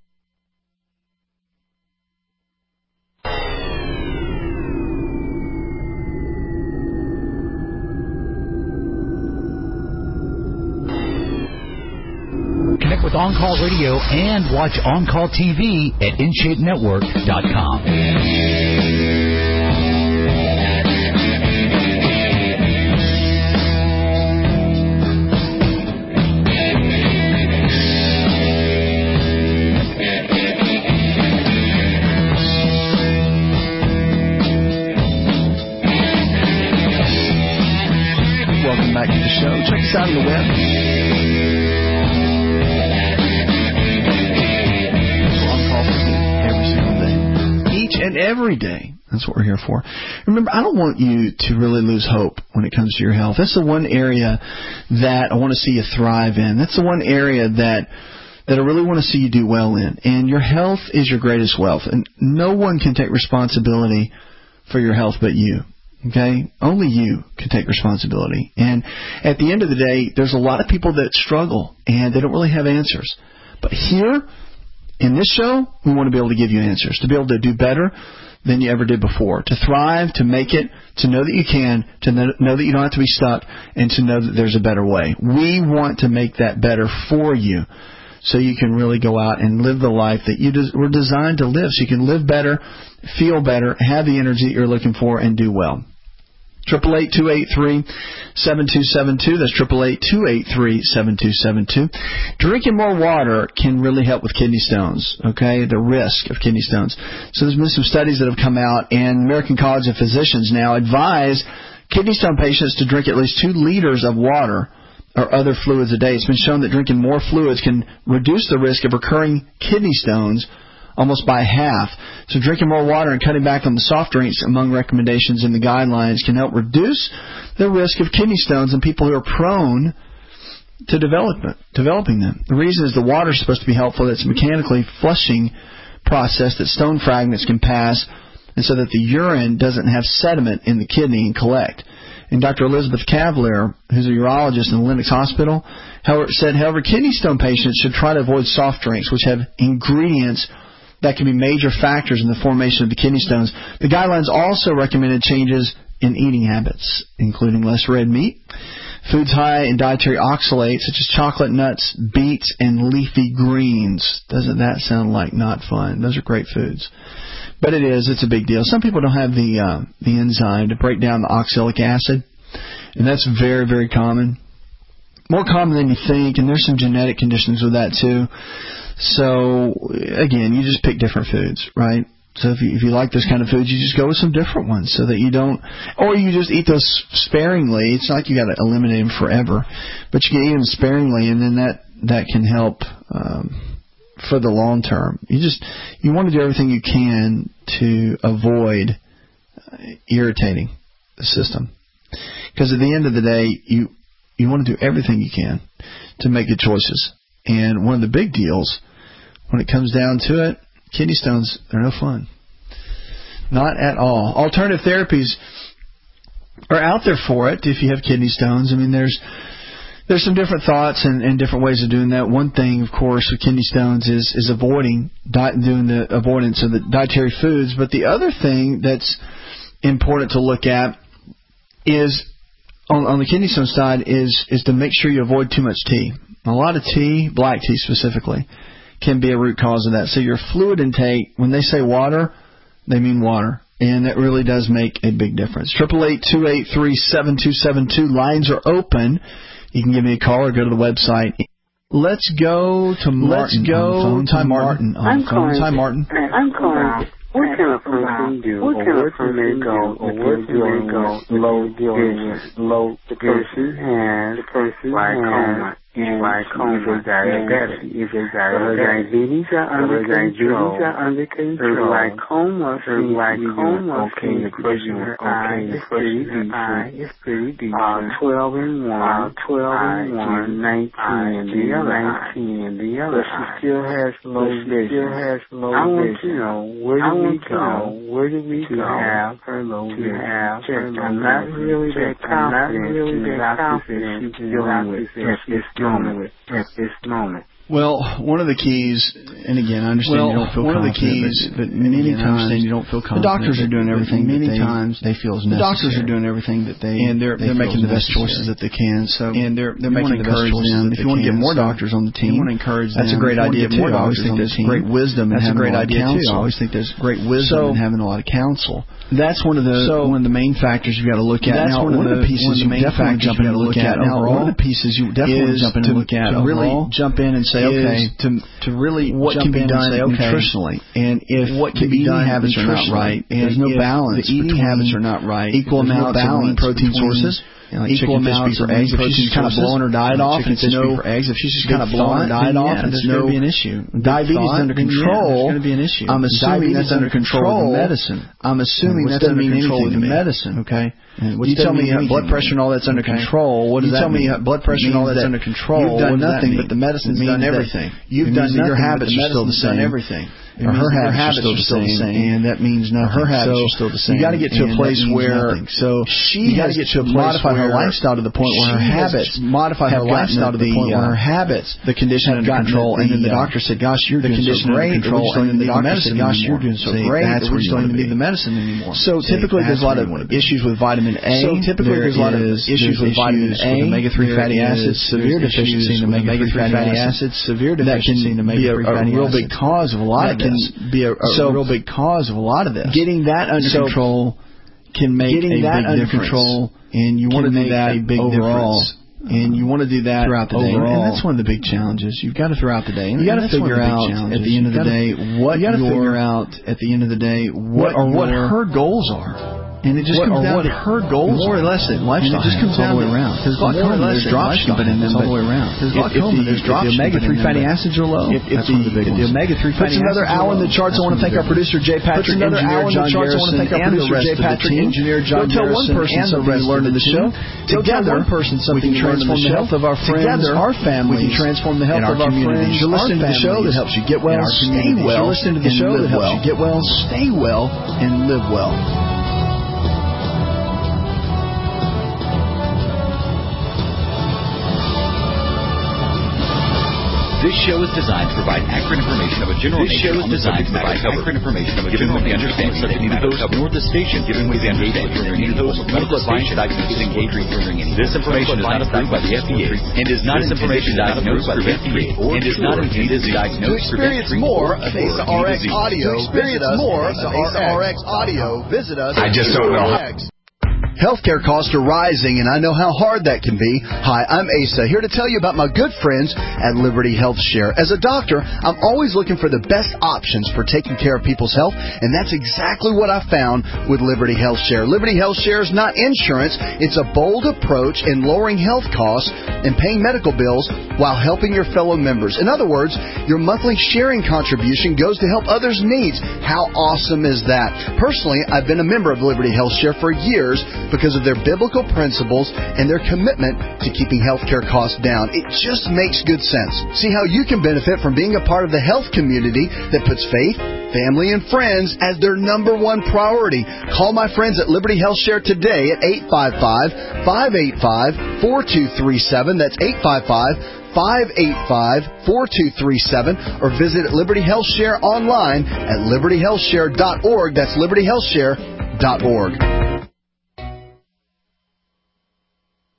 Connect with On Call Radio and watch On Call T V at in shape network dot com. Welcome back to the show. Check us out on the web. And every day. That's what we're here for. Remember, I don't want you to really lose hope when it comes to your health. That's the one area that I want to see you thrive in. That's the one area that that I really want to see you do well in. And your health is your greatest wealth. And no one can take responsibility for your health but you. Okay? Only you can take responsibility. And at the end of the day, there's a lot of people that struggle and they don't really have answers. But here, in this show, we want to be able to give you answers, to be able to do better than you ever did before, to thrive, to make it, to know that you can, to know that you don't have to be stuck, and to know that there's a better way. We want to make that better for you so you can really go out and live the life that you des- were designed to live, so you can live better, feel better, have the energy that you're looking for, and do well. Triple eight two eight three seven two seven two. That's triple eight two eight three seven two seven two. Drinking more water can really help with kidney stones. Okay, the risk of kidney stones. So there's been some studies that have come out, and American College of Physicians now advise kidney stone patients to drink at least two liters of water or other fluids a day. It's been shown that drinking more fluids can reduce the risk of recurring kidney stones almost by half. So drinking more water and cutting back on the soft drinks among recommendations in the guidelines can help reduce the risk of kidney stones in people who are prone to development, developing them. The reason is the water is supposed to be helpful. It's a mechanically flushing process that stone fragments can pass, and so that the urine doesn't have sediment in the kidney and collect. And Doctor Elizabeth Cavalier, who's a urologist in Lenox Hospital, however, said, however, kidney stone patients should try to avoid soft drinks, which have ingredients that can be major factors in the formation of the kidney stones. The guidelines also recommended changes in eating habits, including less red meat, foods high in dietary oxalates, such as chocolate, nuts, beets, and leafy greens. Doesn't that sound like not fun? Those are great foods. But it is. It's a big deal. Some people don't have the uh, the enzyme to break down the oxalic acid, and that's very, very common. More common than you think, and there's some genetic conditions with that too. So, again, you just pick different foods, right? So if you, if you like those kind of foods, you just go with some different ones so that you don't, or you just eat those sparingly. It's not like you got to eliminate them forever, but you can eat them sparingly, and then that, that can help um, for the long term. You just, you want to do everything you can to avoid uh, irritating the system. Because at the end of the day, you, you want to do everything you can to make good choices. And one of the big deals when it comes down to it kidney stones, they're no fun. Not at all. Alternative therapies are out there for it if you have kidney stones. I mean, there's there's some different thoughts and, and different ways of doing that. One thing, of course, with kidney stones is is avoiding diet, doing the avoidance of the dietary foods. But the other thing that's important to look at is on, on the kidney stone side is is to make sure you avoid too much tea. A lot of tea, black tea specifically, can be a root cause of that. So your fluid intake, when they say water, they mean water. And that really does make a big difference. eight eight eight, two eight three, seven two seven two. Lines are open. You can give me a call or go to the website. Let's go to Martin. Let's go to Martin. I'm calling. Hi, Martin. I'm calling. What can a person do? What can a person go? Or where can they go? Low vision. Low. The person has. The person glaucoma. And glaucoma. Diabetes. If it's diabetes are under control. Diabetes are under control. Glaucoma. Glaucoma. Okay. The person's eye is pretty decent. It's pretty decent. Uh, twelve and one. Twelve and one. Nineteen and the other. Nineteen and the other. But she still has low vision. Still has low vision. I want to know where do we go? Where do we go? To have her low vision. To have her low vision. I'm not really that confident. I'm not really that confident. She's dealing with at this moment. At this moment. Well, one of the keys, and again, I understand well, you don't feel one confident, of the keys, but, but many again, times, I understand you don't feel confident. The doctors are doing everything many that they, times they feel is necessary. The doctors are doing everything that they and they're they they're making the best choices that they can. So and they're they're making the best choices. If you want to get more doctors on the team, you want to encourage them. That's a great idea too. I always think there's great wisdom in having a lot of counsel. I always think there's great wisdom in having a lot of counsel. That's one of the so, one of the main factors you've got to look at. That's now, one of the pieces you definitely jump in and look at. Now, one of the pieces you definitely jump in and look at. Really jump in and say, okay, to to really what can be done say, okay, nutritionally, and if what can be done habits are not right, and there's no balance. The eating habits are not right. Equal amounts of lean protein sources. You know, like equal amounts of eggs. If she's kind of blowing her diet off, and it's no for eggs. If she's just kind of blowing her diet off, and it's no be an issue. Diabetes is under control. It's going to be an issue. I'm assuming that's under control with medicine. I'm assuming that's under control with medicine. Okay. You tell me blood pressure and all that's under control. What does that mean? You tell me blood pressure and all that's under control. You've done nothing, but the medicine's done everything. You've done nothing. Your habits are still the same. Everything. Or her habits, habits are still the same, and that means nothing. Her habits so are still the same. You got to get to a place where nothing. so she got to get to a place modify her lifestyle to the point where her habits modify her lifestyle to the point where her habits the condition under control. And then the doctor said, "Gosh, you're doing so great." Control, and then the doctor said, "Gosh, you're doing so great." That's where you don't even need the medicine anymore. So typically, there's a lot of issues with vitamin A. So typically, there's a lot of issues with vitamin A, omega three fatty acids, severe deficiency in omega three fatty acids, severe deficiency in omega three fatty acids. That can be a real big cause of a lot of this. Be a, a so, real big cause of a lot of this. Getting that under so control can make getting a that big under difference. Control, and you want to do that a big overall. Difference. And you want to do that throughout the day, overall. And that's one of the big challenges. You've got to throughout the day. And you got to figure out at the end of the day what you got to figure out at the end of the day what or what her goals are. And it just what, comes down to her goals, more or less, it lifestyle. And it just comes down all the way around. There's glaucoma, there's dropshipping in them, all the way around. There's glaucoma, there's dropshipping. If the omega three fatty acids are low, if the omega three fatty acids are low. Puts another hour in the charts. I want to thank our producer Jay Patrick, engineer John Garrison, and the rest of the team. Engineer John Garrison, and the rest of the show. Together, we can transform the health of our friends, our families, we can transform the health of our friends. You're listening to the show that helps you get well, stay well. You're listening to the show that helps you get well, stay well, and live well. This show is designed to provide accurate information of a general this nature. This show is designed to provide accurate information of a general nature and subject matter covered. Nor the station given with the understanding any host of medical advice diagnostic engagement. This information is not approved by the F D A and is not information diagnosed by the F D A and is not intended to diagnose. To experience more of A S A R X audio, experience more of A S A R X audio. Visit us. I just don't know how. Healthcare costs are rising, and I know how hard that can be. Hi, I'm Asa, here to tell you about my good friends at Liberty Health Share. As a doctor, I'm always looking for the best options for taking care of people's health, and that's exactly what I found with Liberty Health Share. Liberty Health Share is not insurance. It's a bold approach in lowering health costs and paying medical bills while helping your fellow members. In other words, your monthly sharing contribution goes to help others' needs. How awesome is that? Personally, I've been a member of Liberty Health Share for years, because of their biblical principles and their commitment to keeping healthcare costs down. It just makes good sense. See how you can benefit from being a part of the health community that puts faith, family, and friends as their number one priority. Call my friends at Liberty Health Share today at eight five five, five eight five, four two three seven. That's eight five five, five eight five, four two three seven, or visit Liberty Health Share online at liberty health share dot org. That's liberty health share dot org.